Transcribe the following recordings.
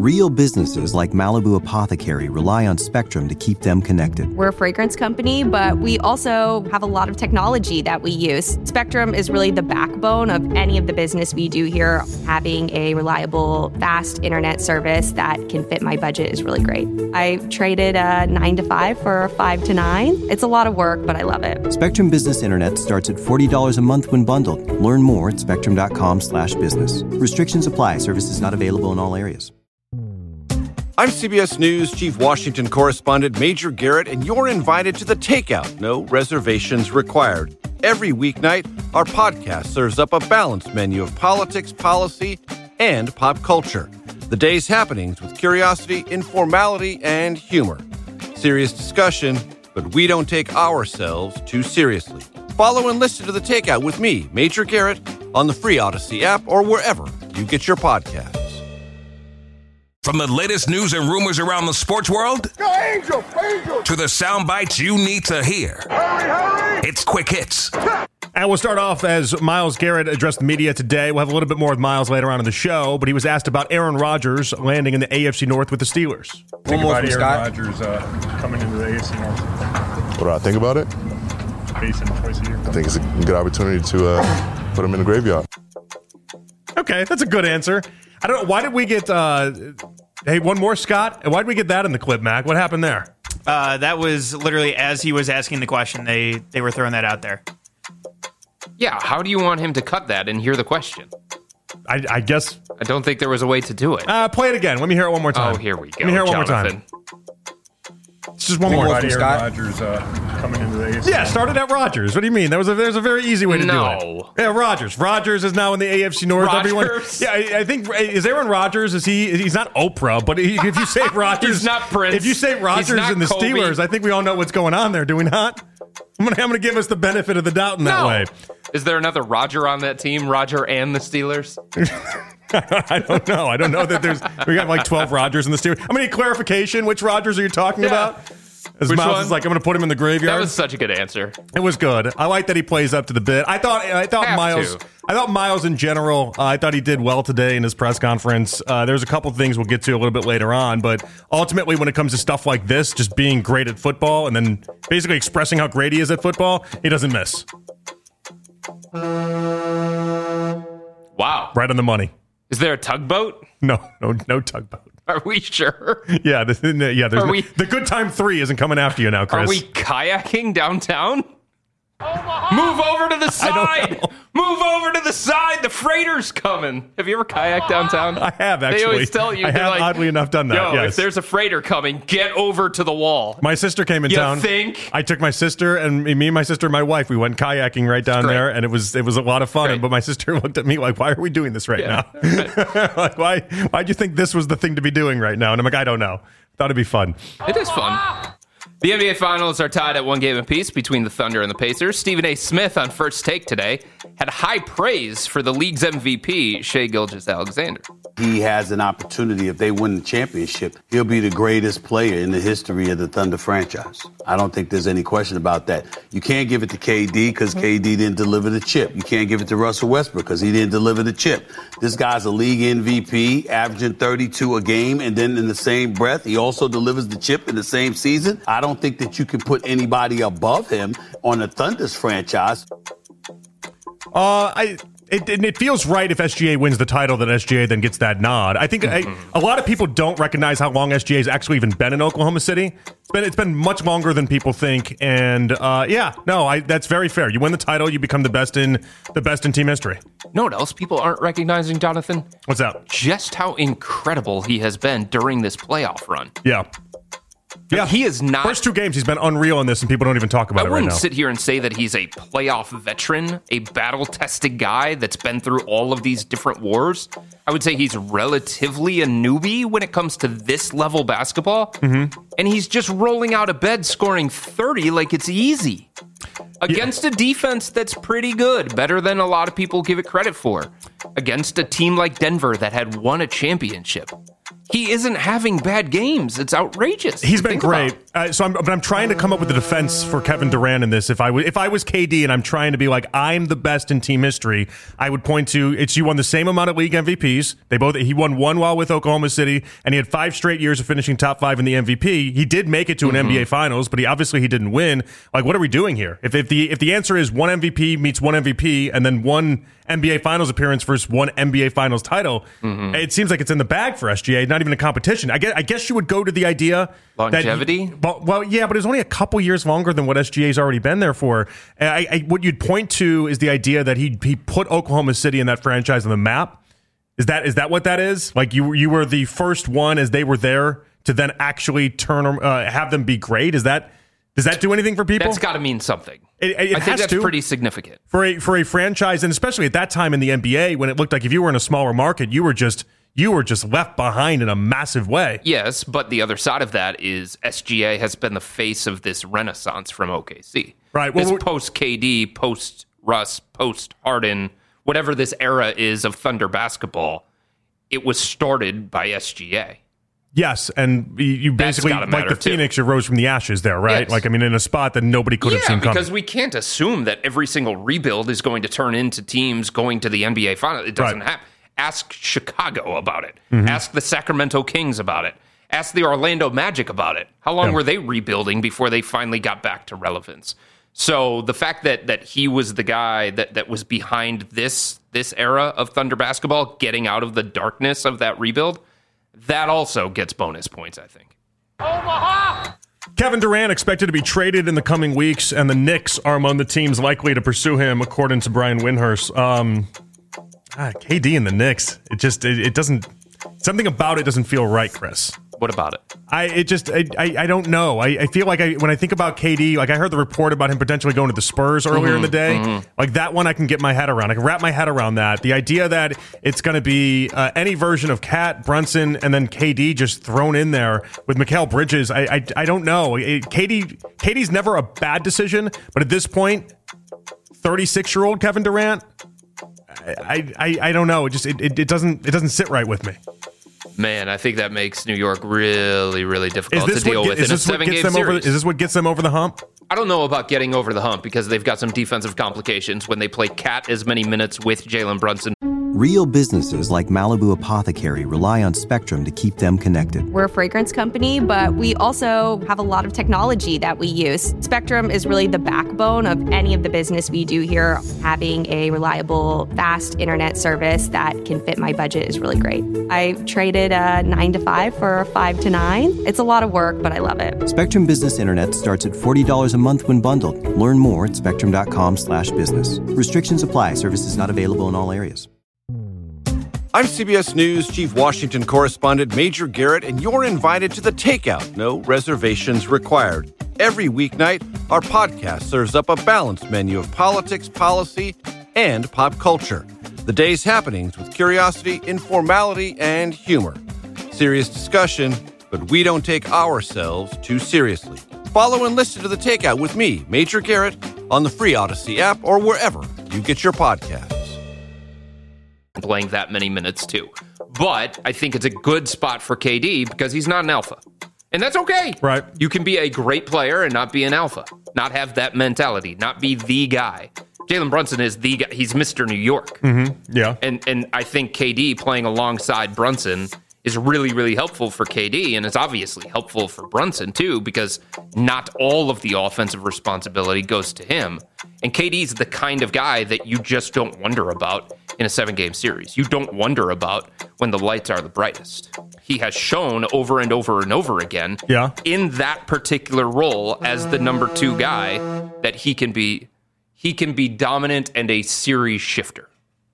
Real businesses like Malibu Apothecary rely on Spectrum to keep them connected. We're a fragrance company, but we also have a lot of technology that we use. Spectrum is really the backbone of any of the business we do here. Having a reliable, fast internet service that can fit my budget is really great. I traded a 9 to 5 for a 5 to 9. It's a lot of work, but I love it. Spectrum Business Internet starts at $40 a month when bundled. Learn more at spectrum.com/business. Restrictions apply. Services not available in all areas. I'm CBS News Chief Washington Correspondent Major Garrett, and you're invited to The Takeout. No reservations required. Every weeknight, our podcast serves up a balanced menu of politics, policy, and pop culture. The day's happenings with curiosity, informality, and humor. Serious discussion, but we don't take ourselves too seriously. Follow and listen to The Takeout with me, Major Garrett, on the free Odyssey app or wherever you get your podcasts. From the latest news and rumors around the sports world Go Angel! to the sound bites you need to hear. Hurry! It's Quick Hits. And we'll start off as Myles Garrett addressed the media today. We'll have a little bit more with Myles later on in the show, but he was asked about Aaron Rodgers landing in the AFC North with the Steelers. Think about Aaron Rodgers coming into the AFC North. What do I think about it? Facing twice a year. I think it's a good opportunity to put him in the graveyard. Okay, that's a good answer. I don't know. Why did we get... hey, one more, Scott? Why did we get that in the clip, Mac? What happened there? That was literally as he was asking the question. They were throwing that out there. Yeah, how do you want him to cut that and hear the question? I guess... I don't think there was a way to do it. Play it again. Let me hear it one more time. Oh, here we go. Let me hear it Jonathan. one more time. It's just one more. Aaron Rodgers coming into the AFC. Yeah, started at Rodgers. What do you mean? There's a very easy way to do it. No. Yeah, Rodgers. Rodgers is now in the AFC North. Rodgers? I think is Aaron Rodgers. He's not Oprah, but if you say Rodgers, He's not Prince. If you say Rodgers and the Kobe. Steelers, I think we all know what's going on there. Do we not? I'm gonna give us the benefit of the doubt in that way. Is there another Roger on that team? Roger and the Steelers? I don't know. I don't know that we got like 12 Rodgers in the Steelers. I'm gonna need clarification. Which Rodgers are you talking about? As Which Myles one? is like, I'm going to put him in the graveyard. That was such a good answer. It was good. I like that he plays up to the bit. I thought Myles in general, I thought he did well today in his press conference. There's a couple things we'll get to a little bit later on, but ultimately when it comes to stuff like this, just being great at football and then basically expressing how great he is at football, he doesn't miss. Wow. Right on the money. Is there a tugboat? No tugboat. Are we sure? Yeah, the Good Time 3 isn't coming after you now, Chris. Are we kayaking downtown? Move over to the side! Move over to the side! The freighter's coming! Have you ever kayaked downtown? I have, actually. They always tell you, I have, like, oddly enough, done that, Yo, yes. if there's a freighter coming, get over to the wall. My sister came in town. You think? I took my sister, and me and my sister and my wife, we went kayaking right down there, and it was a lot of fun. Great. But my sister looked at me like, why are we doing this right now? Like, why'd you think this was the thing to be doing right now? And I'm like, I don't know. Thought it'd be fun. It is fun. The NBA Finals are tied at 1 game apiece between the Thunder and the Pacers. Stephen A. Smith on First Take today had high praise for the league's MVP, Shai Gilgeous-Alexander. He has an opportunity. If they win the championship, he'll be the greatest player in the history of the Thunder franchise. I don't think there's any question about that. You can't give it to KD because KD didn't deliver the chip. You can't give it to Russell Westbrook because he didn't deliver the chip. This guy's a league MVP, averaging 32 a game, and then in the same breath, he also delivers the chip in the same season. I don't think that you can put anybody above him on the Thunder's franchise. It feels right if SGA wins the title that SGA then gets that nod. I think a lot of people don't recognize how long SGA has actually even been in Oklahoma City. It's been much longer than people think, and that's very fair. You win the title, you become the best in team history. Know what else people aren't recognizing, Jonathan? What's that? Just how incredible he has been during this playoff run. Yeah. Yeah, he is not. First 2 games, he's been unreal in this, and people don't even talk about it right now. I wouldn't sit here and say that he's a playoff veteran, a battle-tested guy that's been through all of these different wars. I would say he's relatively a newbie when it comes to this level basketball, and he's just rolling out of bed, scoring 30 like it's easy against a defense that's pretty good, better than a lot of people give it credit for. Against a team like Denver that had won a championship. He isn't having bad games. It's outrageous. He's been great. I'm trying to come up with a defense for Kevin Durant in this. If I was KD and I'm trying to be like, I'm the best in team history, I would point to you won the same amount of league MVPs. He won one while with Oklahoma City, and he had 5 straight years of finishing top 5 in the MVP. He did make it to an NBA Finals, but he didn't win. Like, what are we doing here? If the answer is one MVP meets one MVP and then one NBA Finals appearance versus one NBA Finals title, it seems like it's in the bag for SGA, not even a competition. I guess you would go to the idea longevity. Well, yeah, but it was only a couple years longer than what SGA's already been there for. What you'd point to is the idea that he put Oklahoma City in that franchise on the map. Is that what that is? Like you were the first one as they were there to then actually have them be great. Does that do anything for people? That's got to mean something. I think that's pretty significant for a franchise, and especially at that time in the NBA when it looked like if you were in a smaller market, you were just left behind in a massive way. Yes, but the other side of that is SGA has been the face of this renaissance from OKC. Right. Well, this post KD, post Russ, post Harden, whatever this era is of Thunder basketball, it was started by SGA. Yes, and you basically, like the Phoenix, you rose from the ashes there, right? Yes. Like, I mean, in a spot that nobody could have seen coming. Because we can't assume that every single rebuild is going to turn into teams going to the NBA Finals. It doesn't happen. Ask Chicago about it. Ask the Sacramento Kings about it. Ask the Orlando Magic about it. How long were they rebuilding before they finally got back to relevance? So the fact that he was the guy that was behind this era of Thunder basketball, getting out of the darkness of that rebuild, that also gets bonus points, I think. Omaha! Kevin Durant expected to be traded in the coming weeks, and the Knicks are among the teams likely to pursue him, according to Brian Windhorst. KD and the Knicks, it doesn't, something about it doesn't feel right, Chris. What about it? I don't know. I feel like when I think about KD, like I heard the report about him potentially going to the Spurs earlier in the day. Like that one I can get my head around. I can wrap my head around that. The idea that it's going to be any version of Cat, Brunson, and then KD just thrown in there with Mikal Bridges, I don't know. KD's never a bad decision, but at this point, 36-year-old Kevin Durant, I don't know. It doesn't sit right with me. Man, I think that makes New York really, really difficult to deal with in a 7-game series. Is this what gets them over the hump? I don't know about getting over the hump because they've got some defensive complications when they play Cat as many minutes with Jalen Brunson. Real businesses like Malibu Apothecary rely on Spectrum to keep them connected. We're a fragrance company, but we also have a lot of technology that we use. Spectrum is really the backbone of any of the business we do here. Having a reliable, fast internet service that can fit my budget is really great. I traded a 9 to 5 for a 5 to 9. It's a lot of work, but I love it. Spectrum Business Internet starts at $40 a month when bundled. Learn more at spectrum.com/business. Restrictions apply. Services not available in all areas. I'm CBS News Chief Washington Correspondent Major Garrett, and you're invited to The Takeout. No reservations required. Every weeknight, our podcast serves up a balanced menu of politics, policy, and pop culture. The day's happenings with curiosity, informality, and humor. Serious discussion, but we don't take ourselves too seriously. Follow and listen to The Takeout with me, Major Garrett, on the free Odyssey app or wherever you get your podcasts. Playing that many minutes too. But I think it's a good spot for KD because he's not an alpha. And that's okay. Right. You can be a great player and not be an alpha. Not have that mentality. Not be the guy. Jalen Brunson is the guy. He's Mr. New York. Yeah. And I think KD playing alongside Brunson is really, really helpful for KD, and it's obviously helpful for Brunson too, because not all of the offensive responsibility goes to him. And KD's the kind of guy that you just don't wonder about in a 7-game series. You don't wonder about when the lights are the brightest. He has shown over and over and over again in that particular role as the number 2 guy that he can be dominant and a series shifter.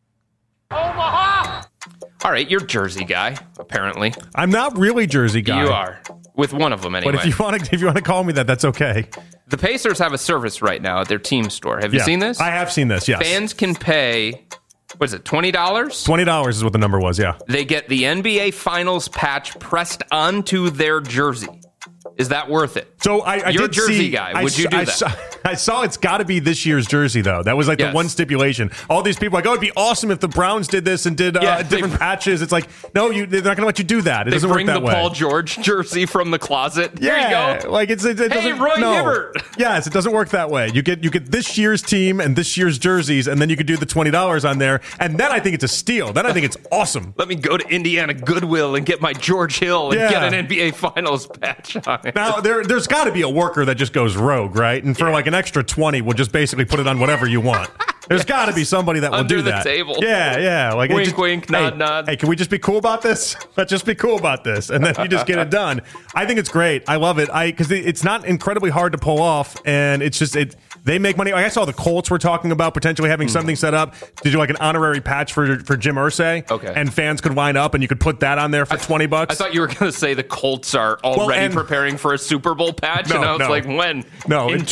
Omaha! All right, you're Jersey guy, apparently. I'm not really Jersey guy. You are. With one of them, anyway. But if you want to call me that, that's okay. The Pacers have a service right now at their team store. Have you seen this? I have seen this, yes. Fans can pay, what is it, $20? $20 is what the number was, yeah. They get the NBA Finals patch pressed onto their jersey. Is that worth it? So you're a Jersey guy. Would you do that? I saw it's got to be this year's jersey, though. That was like the one stipulation. All these people are like, oh, it'd be awesome if the Browns did this and did different patches. It's like, no, they're not going to let you do that. It doesn't work that way. They bring the Paul George jersey from the closet. Yeah, there you go. Like it hey, Roy Hibbert. Yes, it doesn't work that way. You get this year's team and this year's jerseys, and then you could do the $20 on there, and then I think it's a steal. Then I think it's awesome. Let me go to Indiana Goodwill and get my George Hill and get an NBA Finals patch on it. Now, there's got to be a worker that just goes rogue, right? And for like an extra 20, we'll just basically put it on whatever you want. There's got to be somebody that will do that. Under the table. Yeah. Like wink, wink, nod, nod. Hey, can we just be cool about this? Let's just be cool about this. And then you just get it done. I think it's great. I love it. Because it's not incredibly hard to pull off. And it's just, they make money. I saw the Colts were talking about potentially having something set up to do like an honorary patch for Jim Irsay. Okay. And fans could line up and you could put that on there for $20. I thought you were going to say the Colts are already preparing for a Super Bowl patch. And I was like, when? No. In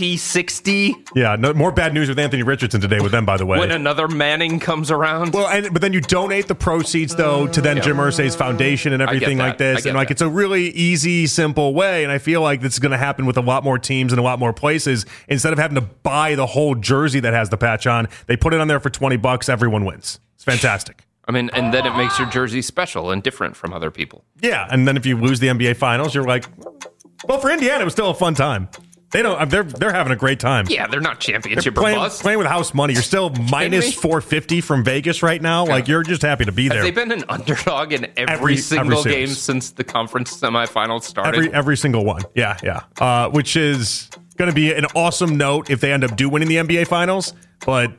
2060? Yeah. No, more bad news with Anthony Richardson today with them, by the way. When another Manning comes around. Well, but then you donate the proceeds, though, to then Jim Irsay's foundation and everything like this. And like it's a really easy, simple way. And I feel like this is going to happen with a lot more teams and a lot more places. Instead of having to buy the whole jersey that has the patch on, they put it on there for $20. Everyone wins. It's fantastic. I mean, and then it makes your jersey special and different from other people. Yeah, and then if you lose the NBA Finals, you're like, well, for Indiana, it was still a fun time. They're having a great time. Yeah, they're not championship or bust. Playing with house money. You're still minus 450 from Vegas right now. Yeah. Like, you're just happy to be there. Have they been an underdog in every single game since the conference semifinals started? Every single one. Yeah. Which is going to be an awesome note if they end up winning the NBA Finals. But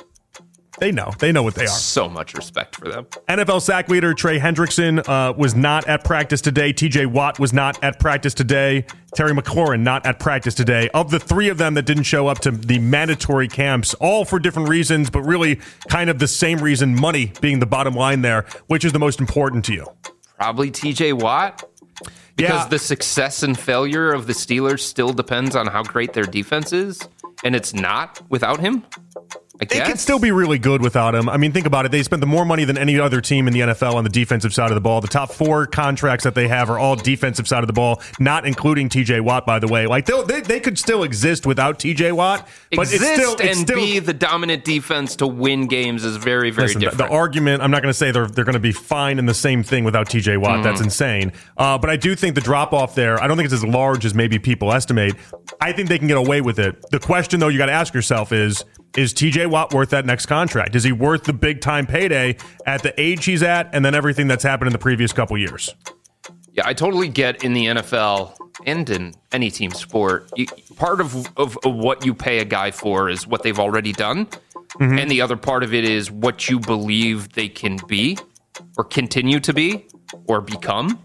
they know what they are. So much respect for them. NFL sack leader Trey Hendrickson was not at practice today. TJ Watt was not at practice today. Terry McLaurin not at practice today. Of the three of them that didn't show up to the mandatory camps, all for different reasons, but really kind of the same reason, money being the bottom line there. Which is the most important to you? Probably TJ Watt. Because the success and failure of the Steelers still depends on how great their defense is, and it's not without him. They can still be really good without him. I mean, think about it. They spend the more money than any other team in the NFL on the defensive side of the ball. The top 4 contracts that they have are all defensive side of the ball, not including TJ Watt, by the way. Like they could still exist without TJ Watt, but it's still be the dominant defense to win games is very, very different. The argument, I'm not going to say they're going to be fine in the same thing without TJ Watt. That's insane. But I do think the drop off there, I don't think it's as large as maybe people estimate. I think they can get away with it. The question, though, you got to ask yourself is TJ Watt worth that next contract? Is he worth the big time payday at the age he's at and then everything that's happened in the previous couple years? Yeah, I totally get in the NFL and in any team sport, part of what you pay a guy for is what they've already done. Mm-hmm. And the other part of it is what you believe they can be or continue to be or become.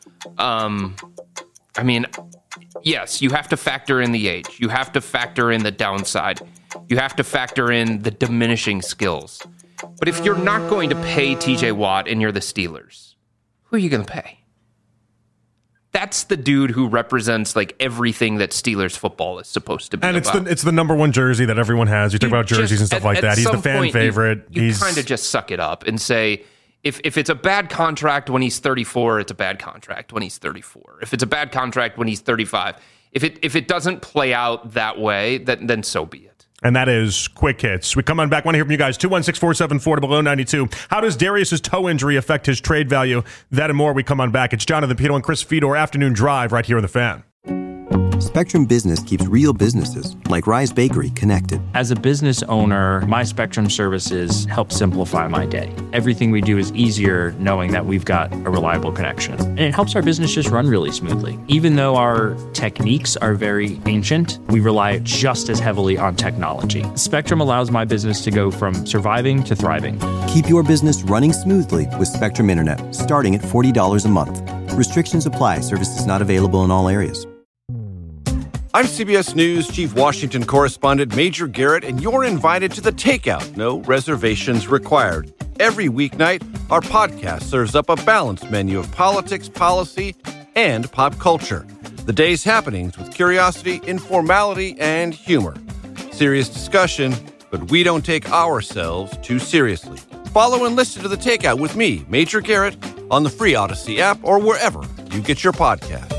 I mean, yes, you have to factor in the age. You have to factor in the downside. You have to factor in the diminishing skills. But if you're not going to pay TJ Watt and you're the Steelers, who are you going to pay? That's the dude who represents like everything that Steelers football is supposed to be. And about. It's the number one jersey that everyone has. You talk about jerseys and stuff like that. He's the fan favorite. You kind of just suck it up and say, if it's a bad contract when he's 34, it's a bad contract when he's 34. If it's a bad contract when he's 35, if it doesn't play out that way, then so be it. And that is Quick Hits. We come on back. Want to hear from you guys. 216-474-0092. How does Darius's toe injury affect his trade value? That and more. We come on back. It's Jonathan Peterl and Chris Fedor Afternoon Drive right here on The Fan. Spectrum Business keeps real businesses like Rise Bakery connected. As a business owner, my Spectrum services help simplify my day. Everything we do is easier knowing that we've got a reliable connection. And it helps our business just run really smoothly. Even though our techniques are very ancient, we rely just as heavily on technology. Spectrum allows my business to go from surviving to thriving. Keep your business running smoothly with Spectrum Internet, starting at $40 a month. Restrictions apply. Services not available in all areas. I'm CBS News Chief Washington Correspondent Major Garrett, and you're invited to The Takeout. No reservations required. Every weeknight, our podcast serves up a balanced menu of politics, policy, and pop culture. The day's happenings with curiosity, informality, and humor. Serious discussion, but we don't take ourselves too seriously. Follow and listen to The Takeout with me, Major Garrett, on the free Odyssey app or wherever you get your podcasts.